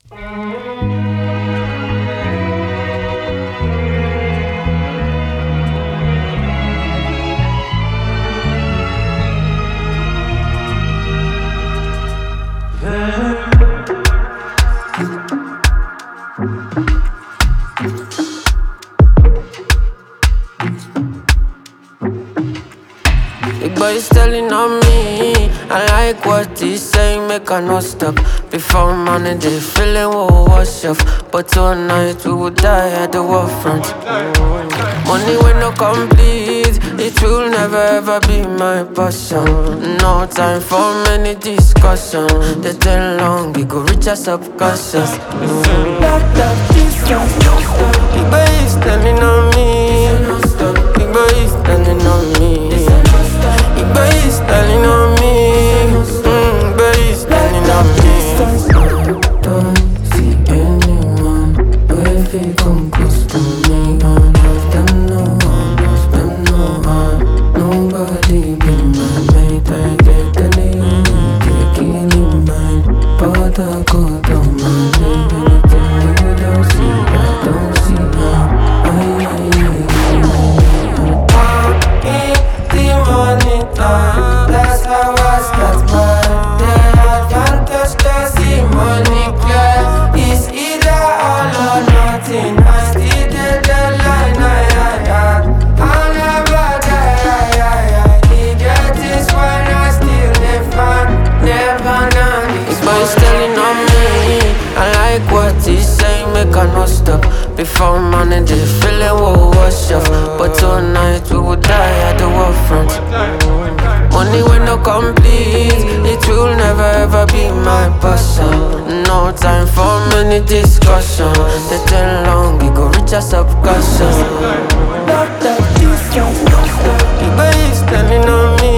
The boy's telling on me. I like what he's saying, make I no stop. Before morning, they feeling will wash off. But tonight we will die at the war front. Money will not complete, it will never ever be my passion. No time for many discussions. They tell long, we go reach us up conscious. Big boy is standing on me. Big boy is standing on me. Big boy is standing on me. Big boy is standing on me. I don't see anyone but if he come close to me, I love them no one, love them no one. Nobody be my mate, I get the name, take it in mind. But I go down my name, anything you don't see, I don't see now. The morning time, that's how I start my day. Advantage to see money clear. It's either all or nothing. I still get the line, I'll never die. He get this when I still never know. This boy's telling on me. I like what he's saying, make I no stop. Before morning, they feeling will wash off. But tonight we will die at the war front. Money will not complete, it will never ever be my passion. No time for many discussions. They tell long, we go reach us up conscious. Big boy is standing on me.